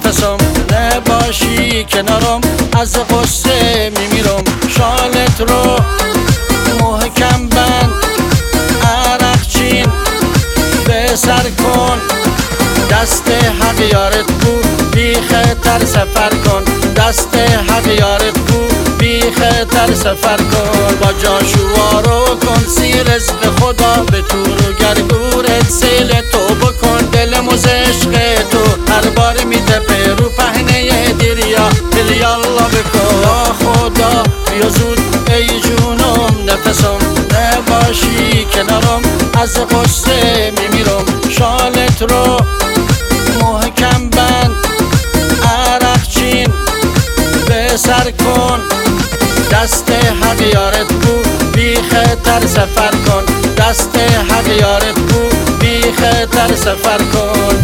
نفسم، نباشی کنارم از غصه میمیرم. شالت رو محکم بند، عرق چین به سر کن، دست حق یارت بود بی خطر سفر کن، دست حق یارت بود بی خطر سفر کن. با جاشوا رو کن سی رزق خدا به تور و گرگورت سیل تو بکن. دلم از عشق تو هر بار میتپه رو پهنه دریا، دل یالله بکن. خدا بیا زود ای جونم نفسم، نباشی کنارم از غصه میمیرم. شالت رو محکم بند، عرق چین به سر کن، دست حق یارت بود بی خطر سفر کن، دست حق یارت بود بی خطر سفر کن.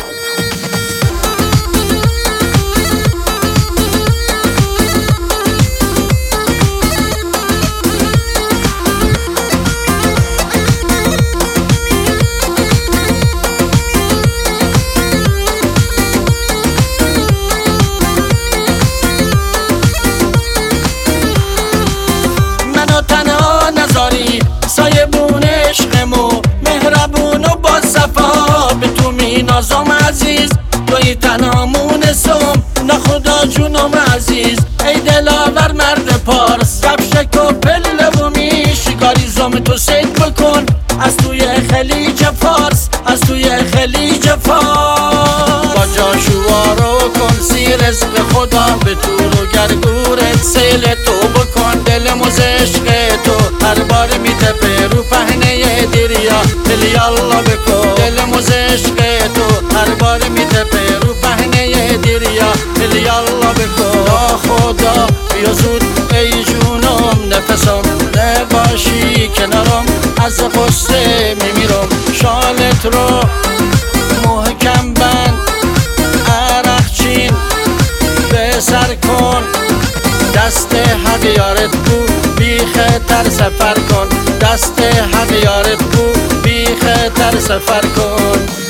سایبون عشقمو مهربون و با صفا به تو می نازم عزیز، توی تنامونسم نه خدا جونم عزیز. ای دلاور مرد پارس، کفشک و پله و میشکاریزم تو سید بکن از توی خلیج فارس، از توی خلیج فارس. با جاشوا رو کن سی رزق خدا به تور و گرگورت سیل تو بکن. دلم از عشق تو هر بار میتپه رو پهنه دریا، دل یالله بکن. دلم از عشق تو هر بار میتپه رو پهنه دریا، دل یالله بکن. خدا بیا زود ای جونم نفسم، نباشی کنارم از غصه میمیرم. شالت رو محکم بند، عرق چین به سر کن، دست حق یارت بود بی خطر سفر کن، دست حق یارت بود بی خطر سفر کن.